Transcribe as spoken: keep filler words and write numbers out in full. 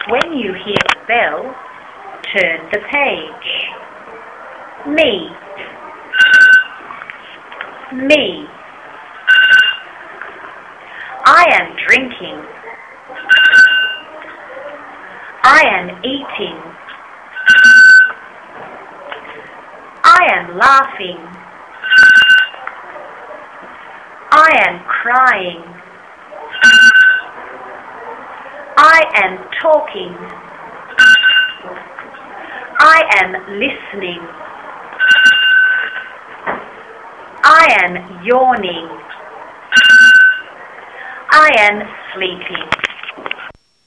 When you hear the bell, turn the page. Me. Me. I am drinking. I am eating. I am laughing. I am crying. I am talking. I am listening. I am yawning. I am sleeping.